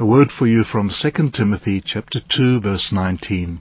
A word for you from 2 Timothy chapter 2 verse 19.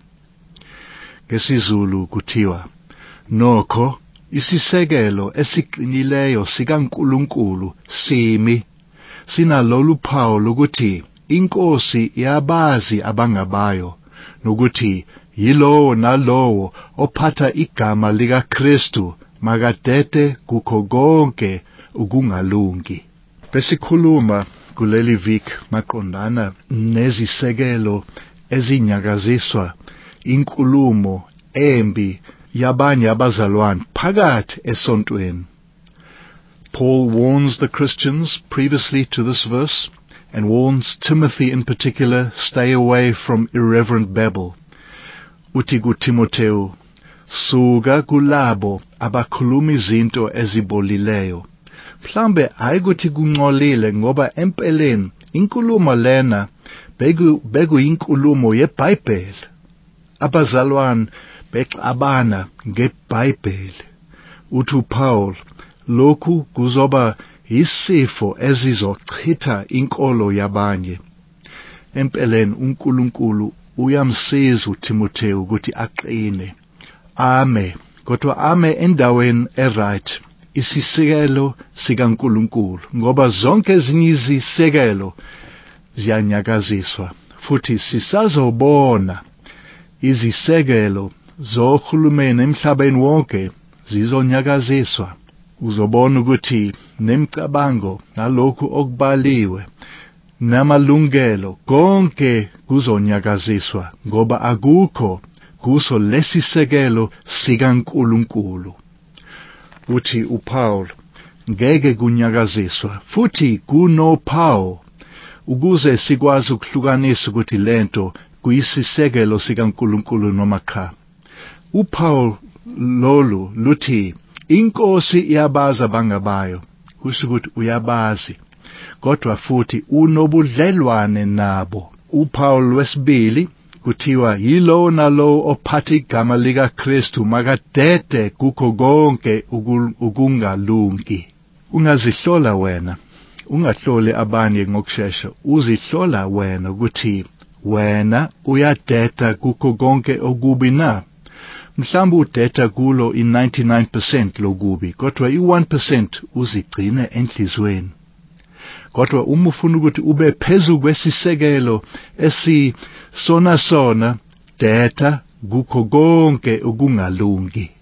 NgesiZulu kuthiwa, nokho isisekelo esiqinileyo sikaNkulunkulu simi, sinalolu phawu lokuthi iNkosi iyabazi abangabayo, nokuthi yilowo nalowo ophatha igama likaKristu makadede kukho konke ukungalungi. Besikhuluma kuleli viki maqondana nezisekelo ezinyakaziswa inkulumo embi yabanye abazalwane phakathi esontweni. Paul warns the Christians previously to this verse and warns Timothy in particular, stay away from irreverent babble. Uthi kuTimotheo, suka kulabo abakhuluma izinto ezibolileyo. Mhlambe ayikuthi kungcolile ngoba empeleni inkulumo lena bekuyinkulumo yeBhayibheli. Abazalwane bexabana ngeBhayibheli. Uthi Paul, lokhu kuzoba yisifo ezizochitha inkolo yabanye. Empeleni uNkulunkulu uyamsiza uTimotheo ukuthi aqine. Ame, kodwa ame endaweni eright, isisekelo sikaNkulunkulu, ngoba zonke ezinye izisekelo ziyanyakaziswa. Futhi sisazobona izisekelo zohulumeni emhlabeni wonke zizonyakaziswa. Uzobona ukuthi nemicabango nalokhu okubaliwe namalungelo konke kuzonyakaziswa, ngoba akukho kuso lesisekelo sikaNkulunkulu. Uthi uPaul, ngeke kunyakaziswa, futhi kunophawu, ukuze sikwazi ukuhlukanisa ukuthi lento kuyisisekelo sikaNkulunkulu noma cha. uPaul lolu luthi iNkosi iyabazi abangabayo, kusho ukuthi uyabazi, kodwa futhi unobudlelwane nabo. uPaul wesibili kuthiwa yilowo nalowo ophatha igama likaKristu makadede kukho konke ukungalungi. Ungazihlola wena, ungahloli abanye ngokushesha, uzihlola wena ukuthi wena uyadeda kukho konke okubi na? Mhlawumbe udeda kulo i-99% lokubi, kodwa i-1% uzigcine enhlizweni. Kodwa uma ufuna ukuthi ube phezu kwesisekelo esisona deda kukho konke ukungalungi.